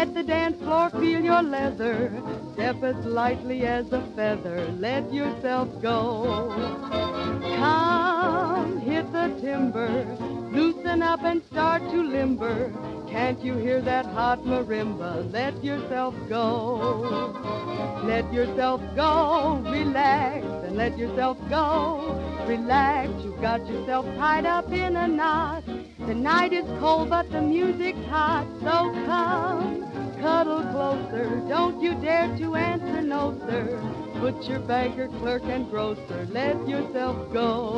Let the dance floor feel your leather. Step as lightly as a feather. Let yourself go. Come, hit the timber. Loosen up and start to limber. Can't you hear that hot marimba? Let yourself go. Let yourself go. Relax and let yourself go. Relax, you've got yourself tied up in a knot. The night is cold, but the music's hot. So come, cuddle closer. Don't you dare to answer no, sir. Put your banker, clerk, and grocer. Let yourself go.